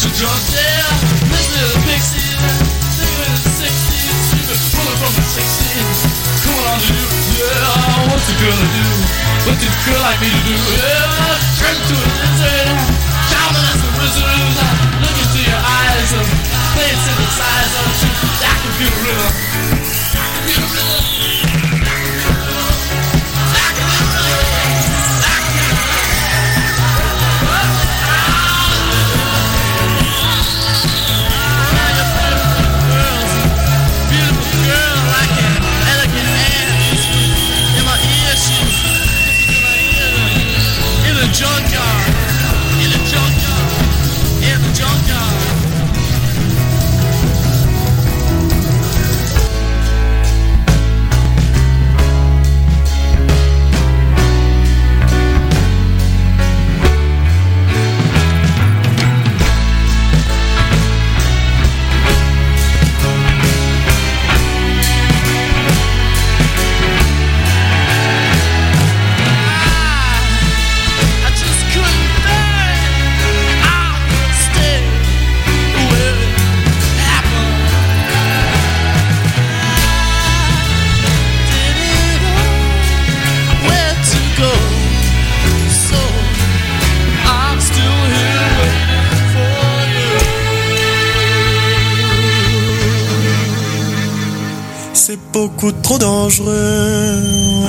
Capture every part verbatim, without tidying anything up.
Just a drunk there, listening to the Pixies, thinking in the sixties, screaming, pulling from the sixties. Come on to you, yeah, what's a girl to do? What did a girl like me to do? Yeah, turn to a lizard, shaman as a wizard. Look into your eyes, playing synthesizer to that computer rhythm. Computer rhythm. Junkyard, in the junkyard, in the junkyard. C'est beaucoup trop dangereux.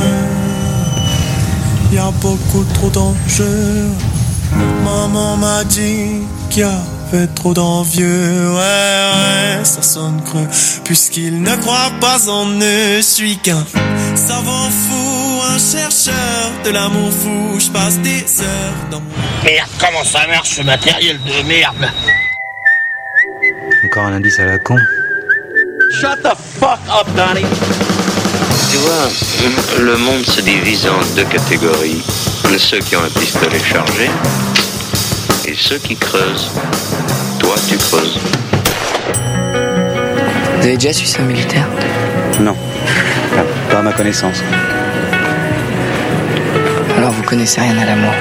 Y a beaucoup trop d'enjeux. Maman m'a dit qu'il y avait trop d'envieux. Ouais, ouais, ça sonne creux. Puisqu'il ne croit pas en ne suis qu'un savant fou, un chercheur de l'amour fou. Je passe des heures dans mon... Merde, comment ça marche ce matériel de merde? Encore un indice à la con. Shut the fuck up, Donnie. Tu vois, le monde se divise en deux catégories. Ceux qui ont un pistolet chargé et ceux qui creusent. Toi, tu creuses. Vous avez déjà suivi un militaire? Non, pas, pas à ma connaissance. Alors vous connaissez rien à l'amour.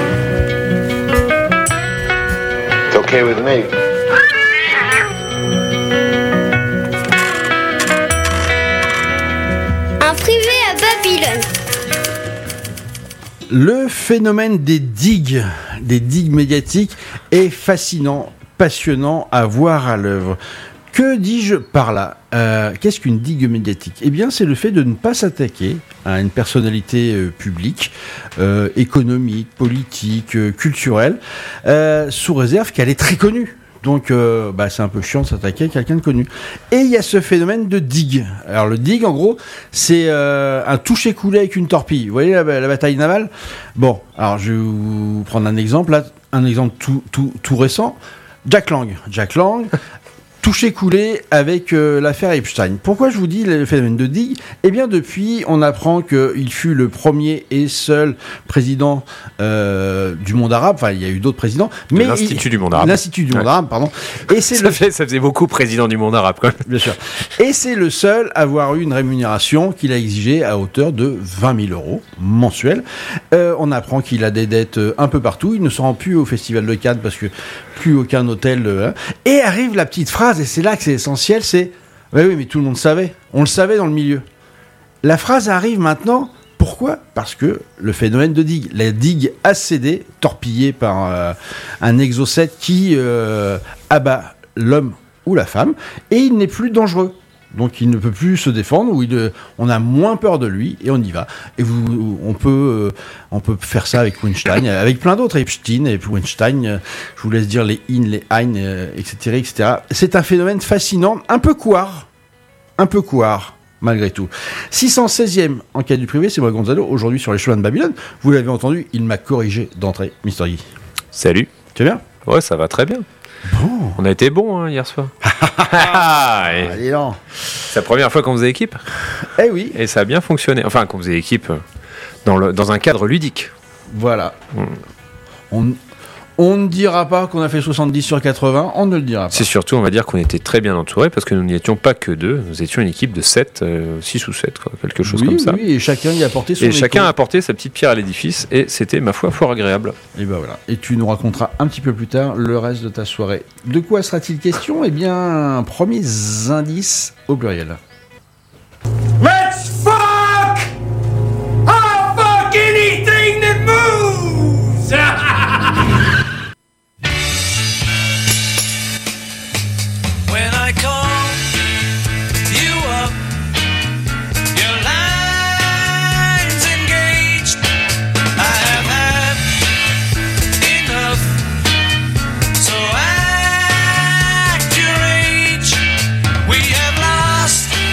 It's okay with me. Le phénomène des digues, des digues médiatiques est fascinant, passionnant à voir à l'œuvre. Que dis-je par là ? euh, Qu'est-ce qu'une digue médiatique ? Eh bien, c'est le fait de ne pas s'attaquer à une personnalité euh, publique, euh, économique, politique, euh, culturelle, euh, sous réserve qu'elle est très connue. Donc, euh, bah, c'est un peu chiant de s'attaquer à quelqu'un de connu. Et il y a ce phénomène de digue. Alors, le digue, en gros, c'est euh, un toucher-coulé avec une torpille. Vous voyez la, la bataille navale ? Bon, alors je vais vous prendre un exemple, là, un exemple tout, tout, tout récent. Jack Lang. Jack Lang, touché-coulé avec euh, l'affaire Epstein. Pourquoi je vous dis le phénomène de digue ? Eh bien, depuis, on apprend qu'il fut le premier et seul président euh, du monde arabe. Enfin, il y a eu d'autres présidents. Mais L'Institut il, du monde arabe. L'Institut du monde ouais. arabe, pardon. Et c'est ça, le... fait, ça faisait beaucoup président du monde arabe, quand même. Bien sûr. Et c'est le seul à avoir eu une rémunération qu'il a exigée à hauteur de vingt mille euros mensuels. Euh, on apprend qu'il a des dettes un peu partout. Il ne se rend plus au Festival de Cannes parce que plus aucun hôtel. Euh, et arrive la petite phrase, et c'est là que c'est essentiel, c'est oui, oui, mais tout le monde savait. On le savait dans le milieu. La phrase arrive maintenant. Pourquoi ? Parce que le phénomène de digue, la digue a cédé, torpillée par euh, un exocète qui euh, abat l'homme ou la femme, et il n'est plus dangereux. Donc il ne peut plus se défendre, ou il, on a moins peur de lui, et on y va. Et vous, on peut, on peut faire ça avec Weinstein, avec plein d'autres, Epstein et Weinstein. Je vous laisse dire les in, les ein, et cetera, et cetera. C'est un phénomène fascinant, un peu couard, un peu couard. Malgré tout. six cent seizième enquête du privé, c'est moi Gonzalo, aujourd'hui sur les chemins de Babylone. Vous l'avez entendu, il m'a corrigé d'entrée, Mister Guy. Salut. Tu vas bien ? Ouais, ça va très bien. Bon. On a été bons hein, hier soir. Allez, non. C'est la première fois qu'on faisait équipe. Eh oui. Et ça a bien fonctionné. Enfin, qu'on faisait équipe dans, le, dans un cadre ludique. Voilà. Mm. On... On ne dira pas qu'on a fait soixante-dix sur quatre-vingts, on ne le dira pas. C'est surtout, on va dire qu'on était très bien entourés parce que nous n'étions pas que deux, nous étions une équipe de sept, six ou sept, quoi, quelque chose oui, comme ça. Oui, et chacun y a apporté son Et écho. chacun a apporté sa petite pierre à l'édifice et c'était, ma foi, fort agréable. Et ben voilà. Et tu nous raconteras un petit peu plus tard le reste de ta soirée. De quoi sera-t-il question ? Eh bien, premiers indices au pluriel. Let's fuck! I'll fuck anything that moves! When I call you up, your line's engaged. I have had enough, so act your age. We have lost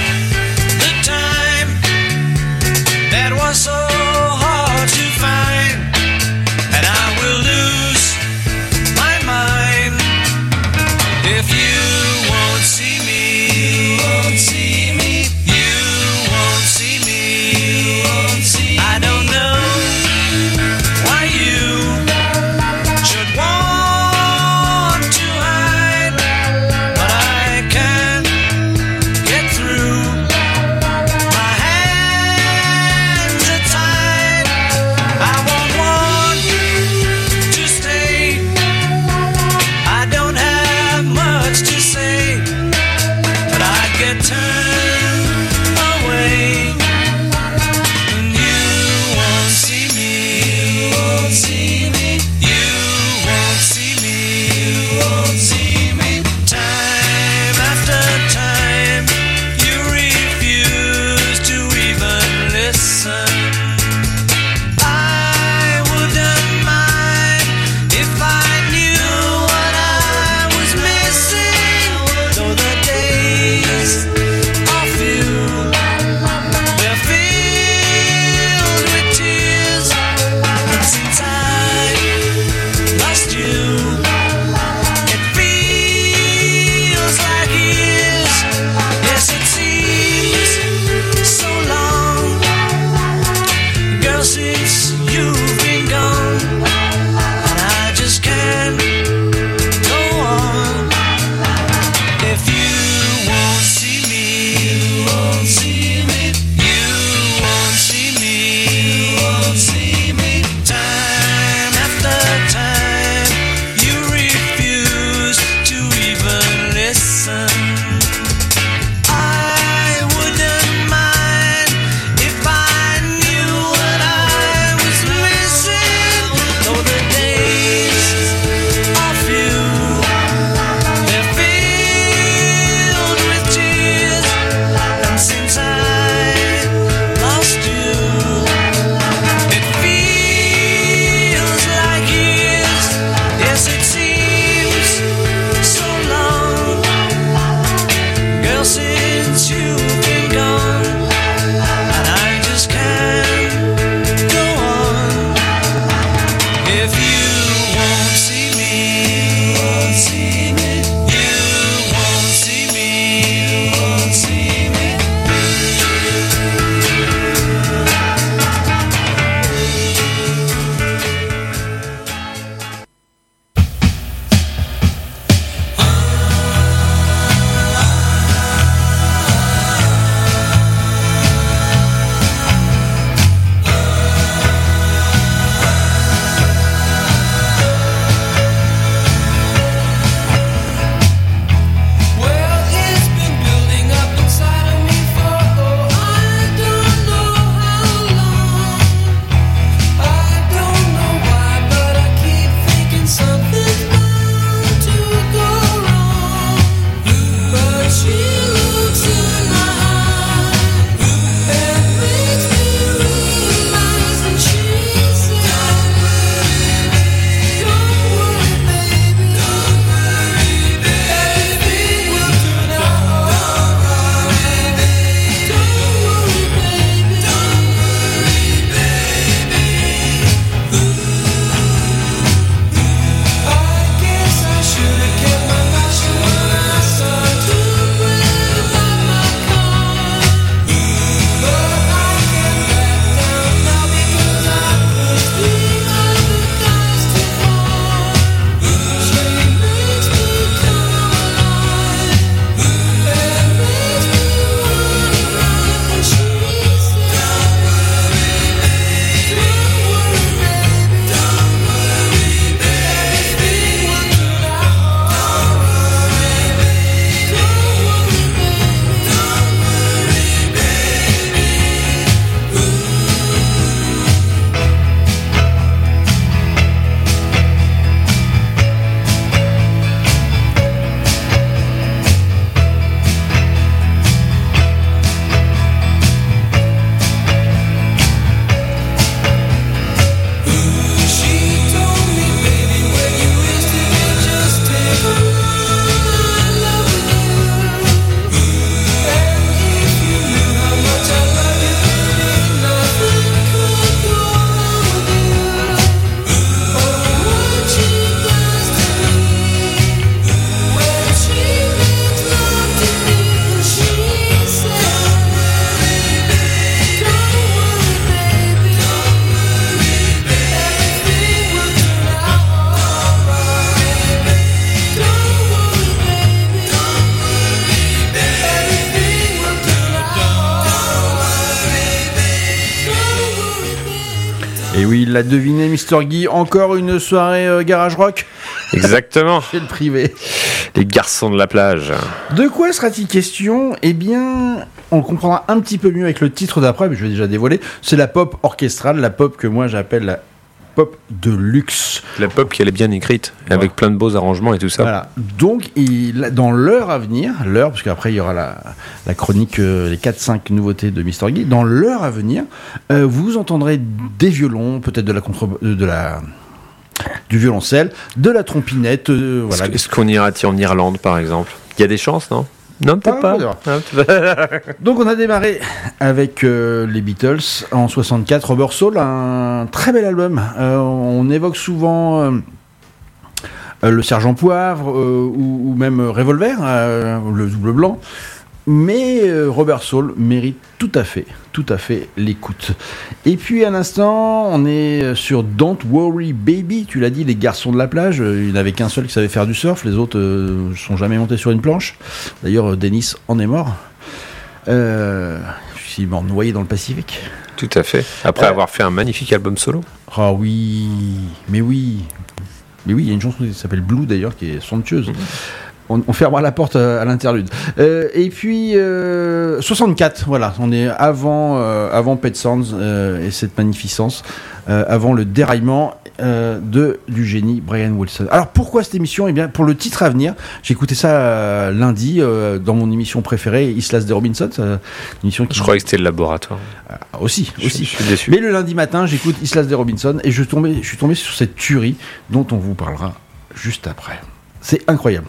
oui, il l'a deviné, Mister Guy. Encore une soirée euh, garage rock. Exactement. C'est le privé. Les garçons de la plage. De quoi sera-t-il question ? Eh bien, on le comprendra un petit peu mieux avec le titre d'après, mais je vais déjà dévoiler. C'est la pop orchestrale, la pop que moi j'appelle la pop de luxe. La pop qui elle est bien écrite, ouais. Avec plein de beaux arrangements et tout ça. Voilà. Donc, il, dans l'heure à venir, l'heure, parce qu'après il y aura la, la chronique, euh, les quatre cinq nouveautés de Mister Guy, dans l'heure à venir, euh, vous entendrez des violons, peut-être de la contre, de la du violoncelle, de la trompinette. Euh, voilà. Est-ce, est-ce qu'on ira en Irlande, par exemple ? Il y a des chances, non ? Non, peut-être ah, pas. Donc on a démarré avec euh, les Beatles en soixante-quatre, Rubber Soul, un très bel album. Euh, on évoque souvent euh, euh, le Sergent Poivre euh, ou, ou même Revolver, euh, le double blanc. Mais euh, Rubber Soul mérite tout à fait, tout à fait l'écoute. Et puis à l'instant, on est sur Don't Worry Baby. Tu l'as dit, les garçons de la plage. Il n'y en avait qu'un seul qui savait faire du surf. Les autres ne euh, sont jamais montés sur une planche. D'ailleurs, Dennis en est mort. Euh, il est mort noyé dans le Pacifique. Tout à fait. Après euh, avoir fait un magnifique album solo. Ah oui, mais oui. Mais oui, il y a une chanson qui s'appelle Blue d'ailleurs, qui est somptueuse. Mmh. On, on fermera la porte à, à l'interlude. Euh, et puis euh, soixante-quatre, voilà, on est avant euh, avant Pet Sounds euh, et cette magnificence, euh, avant le déraillement euh, de du génie Brian Wilson. Alors pourquoi cette émission ? Eh bien pour le titre à venir. J'ai écouté ça euh, lundi euh, dans mon émission préférée, Islas de Robinson. Euh, une émission qui... Je croyais que c'était le laboratoire. Euh, aussi, je, aussi. Je suis déçu. Mais le lundi matin, j'écoute Islas de Robinson et je tombais, je suis tombé sur cette tuerie dont on vous parlera juste après. C'est incroyable.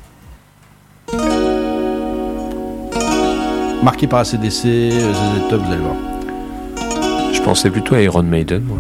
Marqué par A C D C, Z Z Top, vous allez voir. Je pensais plutôt à Iron Maiden, moi.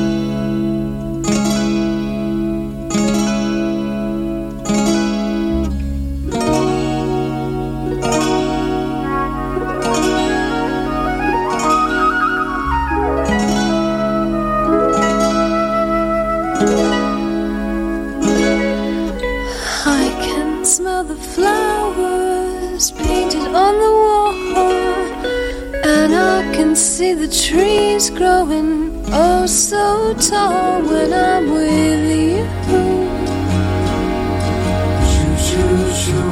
See the trees growing oh so tall when I'm with you. Shoo shoo shoo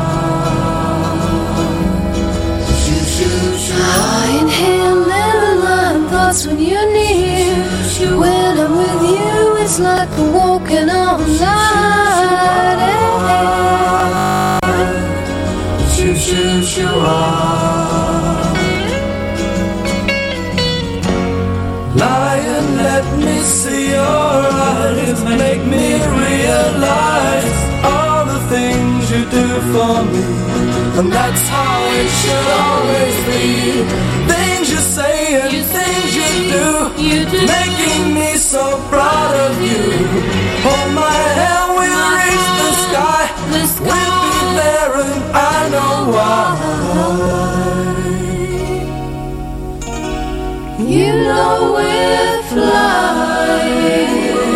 ah. Shoo shoo shoo ah. I inhale lemon lime thoughts when you're near. When I'm with you, it's like I'm walking on light. Shoo shoo shoo ah. Lion, let me see your eyes, make me realize all the things you do for me. And that's how it should always be. Things you say and you things you do, you do, making me so proud of you. Hold my hand, we'll reach the sky, the sky. We'll be there and I know why. You know we're flying.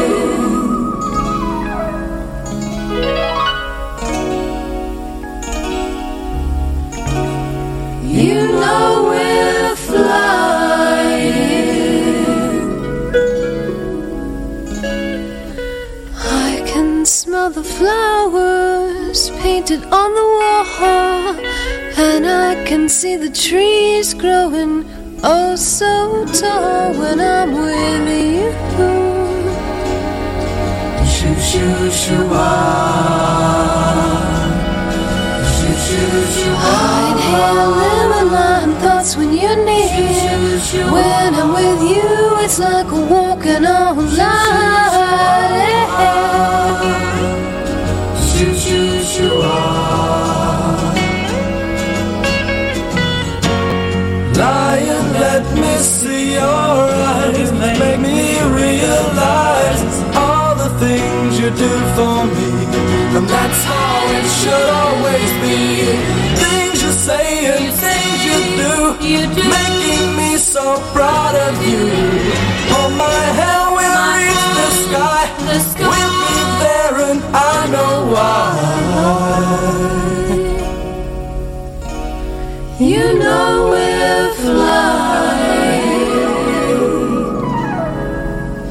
You know we're flying. I can smell the flowers painted on the wall, and I can see the trees growing oh so tall when I'm with you. Shoo shoo shoo ah. Shoo shoo shoo ah. I inhale lemon lime thoughts when you're near. When I'm with you, it's like a walking on light. Shoo shoo shoo ah. Lion, let me see your eyes, make me realize all the things you do for me. And that's how it should always be. Things you say and things you do, you do, making me so proud of you. Hold my hand, we'll reach the sky, the sky. We'll be there and I know why. You know we're flying.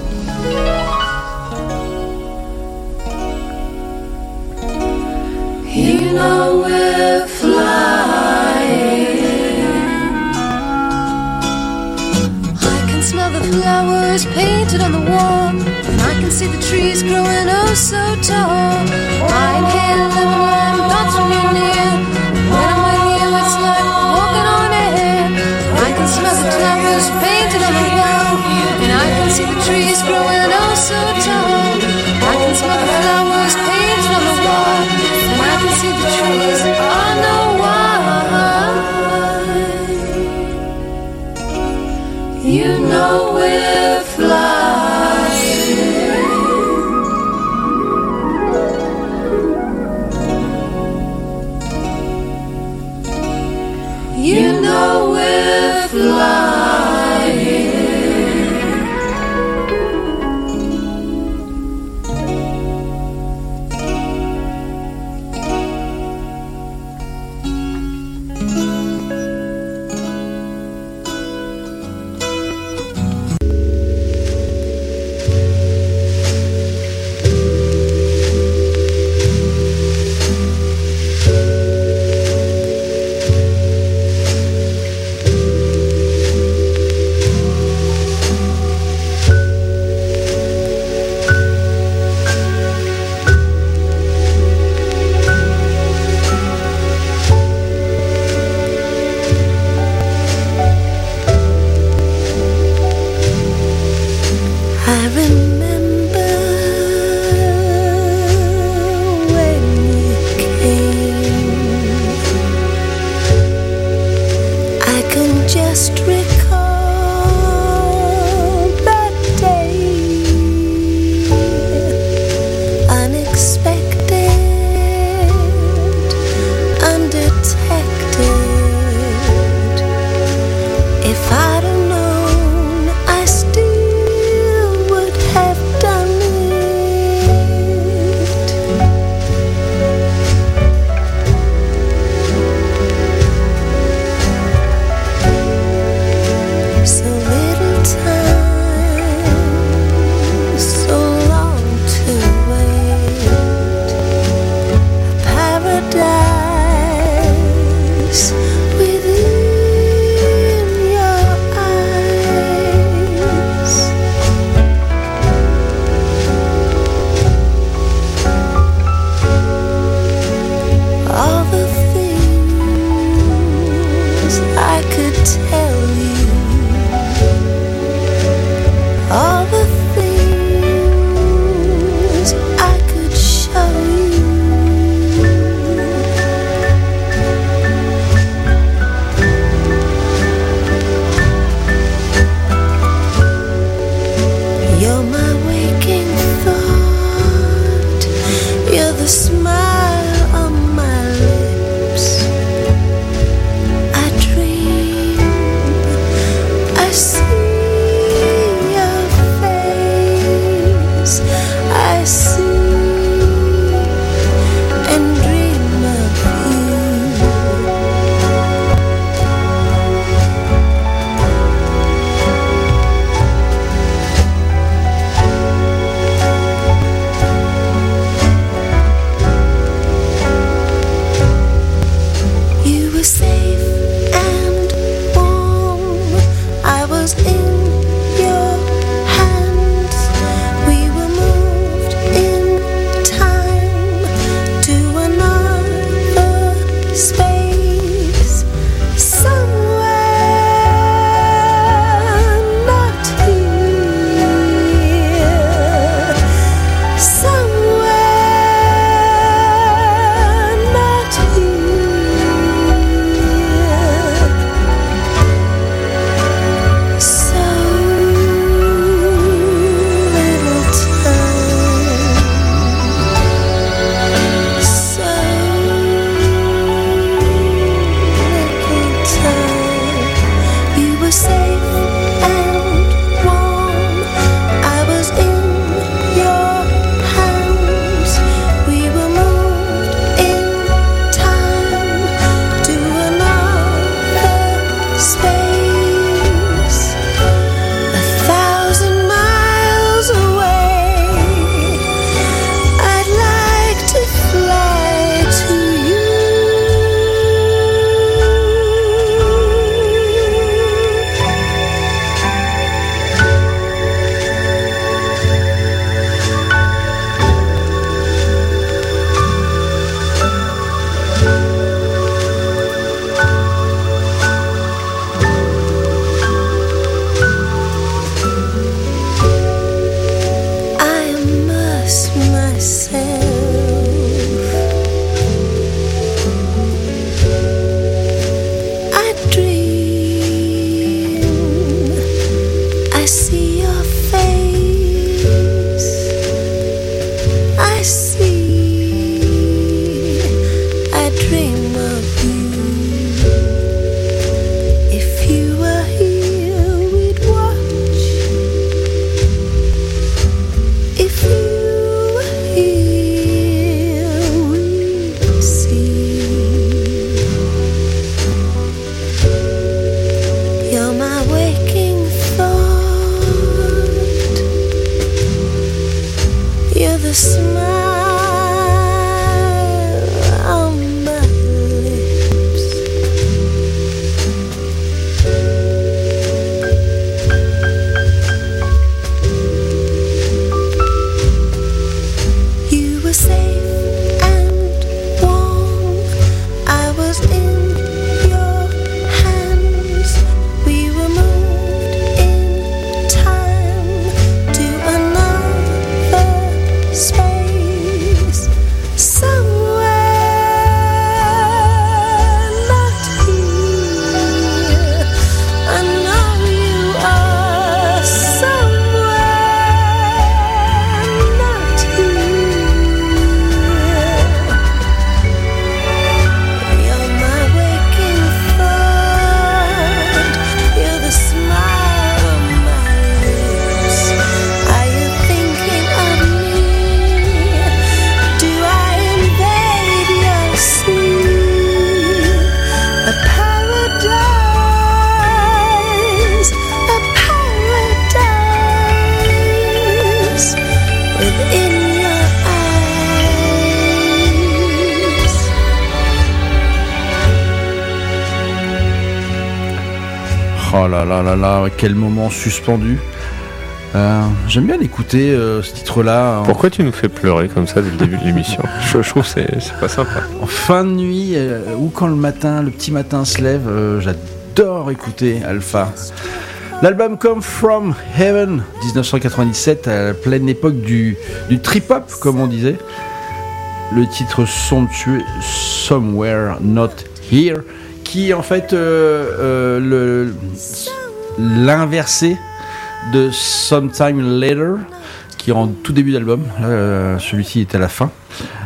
flowers painted on the wall, and I can see the trees growing oh so tall. I inhale living lime thoughts when you're near. When I'm with you, it's like walking on air. I can smell the flowers painted on the wall, and I can see the trees growing oh so tall. I can smell the flowers painted on the wall, and I can see the trees. I know why. You know we're flying. You know we're flying. the smile on my lips. You were safe and warm. I was in your hands. We were moved in time to another space, somewhere not here. I know you are somewhere not here. You're my waking thought. You're the smile on my lips. Are you thinking of me? Do I invade your sleep? A paradise, a paradise within your eyes. Oh là là là là, quel moment suspendu. Euh, j'aime bien l'écouter, euh, ce titre-là. En- Pourquoi tu nous fais pleurer comme ça dès le début de l'émission? je, je trouve que c'est, c'est pas sympa. En fin de nuit, euh, ou quand le matin, le petit matin se lève, euh, j'adore écouter Alpha. L'album Come From Heaven, dix-neuf cent quatre-vingt-dix-sept, à la pleine époque du, du trip-hop, comme on disait. Le titre somptueux Somewhere Not Here, qui en fait euh, euh, le, l'inversé de Sometime Later, qui est en tout début d'album. Euh, celui-ci est à la fin.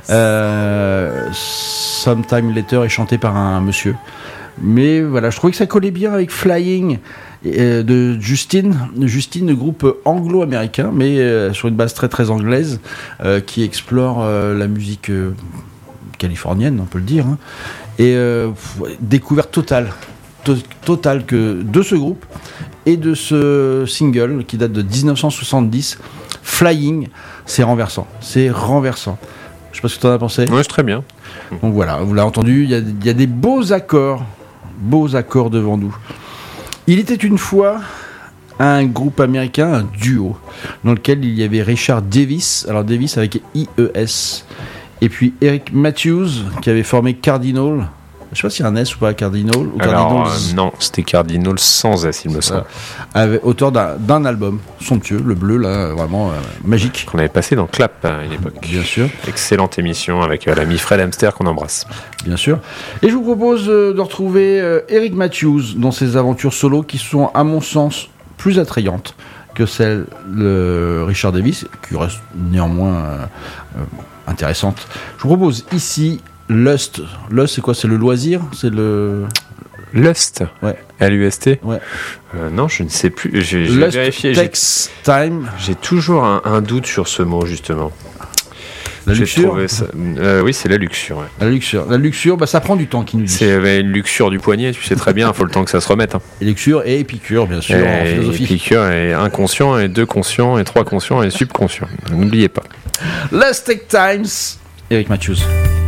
Euh, Sometime Later est chanté par un monsieur. Mais voilà, je trouvais que ça collait bien avec Flying euh, de Justine. Justine, le groupe anglo-américain, mais euh, sur une base très très anglaise, euh, qui explore euh, la musique euh, californienne, on peut le dire. Hein. Et euh, découverte totale, to- totale que de ce groupe et de ce single qui date de dix-neuf cent soixante-dix, Flying. C'est renversant, c'est renversant. Je sais pas ce que tu en as pensé. Ouais, c'est très bien. Donc voilà, vous l'avez entendu, il y a, il y a des beaux accords, beaux accords devant nous. Il était une fois un groupe américain, un duo, dans lequel il y avait Richard Davis, alors Davis avec I E S, et puis Eric Matthews, qui avait formé Cardinal. Je sais pas s'il y a un S ou pas, Cardinal ou Alors, Cardinals. euh, non, c'était Cardinal sans S, il me semble. Avec, auteur d'un, d'un album somptueux, le bleu là, vraiment euh, magique. Qu'on avait passé dans Clap à une époque. Bien sûr. Excellente émission avec euh, l'ami Fred Hamster qu'on embrasse. Bien sûr. Et je vous propose euh, de retrouver euh, Eric Matthews dans ses aventures solo qui sont, à mon sens, plus attrayantes que celles de Richard Davis, qui reste néanmoins euh, euh, intéressante. Je vous propose ici Lust. Lust, c'est quoi? C'est le loisir? C'est le... Lust. Ouais. L U S T. Ouais. Euh, non, je ne sais plus. J'ai, j'ai Lust vérifié. J'ai, takes time. j'ai toujours un, un doute sur ce mot, justement. La J'ai luxure. trouvé ça- euh, oui, c'est la luxure. Ouais. La luxure. La luxure, bah, ça prend du temps, qui nous dit. C'est euh, une luxure du poignet, tu sais très bien, il faut le temps que ça se remette. Hein. Et luxure et épicure, bien sûr, en Et philosophie. Épicure et inconscient, et deux conscients, et trois conscients, et subconscients. N'oubliez pas. Let's take times. Eric Matthews.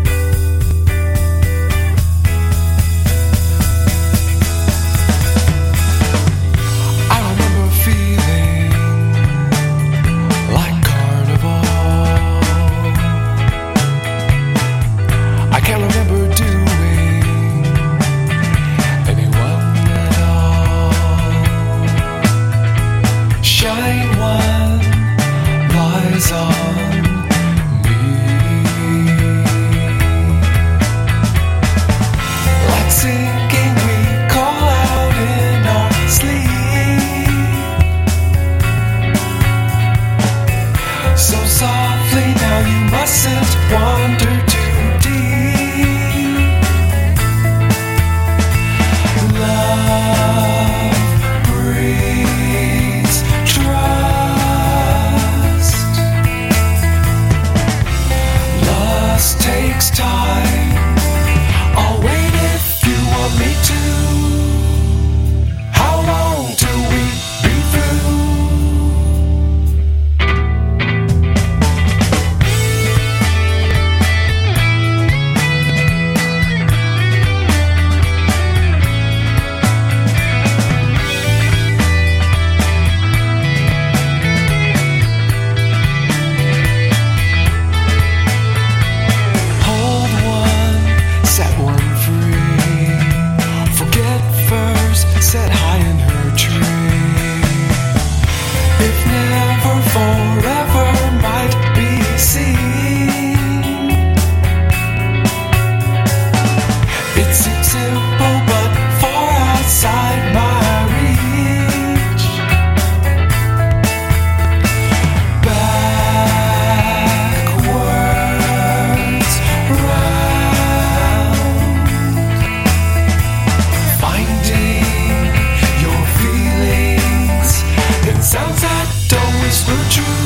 I remember feeling like carnival. I can't remember doing anyone at all. Shine one lies on me. Like sinking, we call out in our sleep. So softly now you mustn't wander too deep. Love breeds trust. Lust takes time. I'll wait if you want me to. How long till we be through? True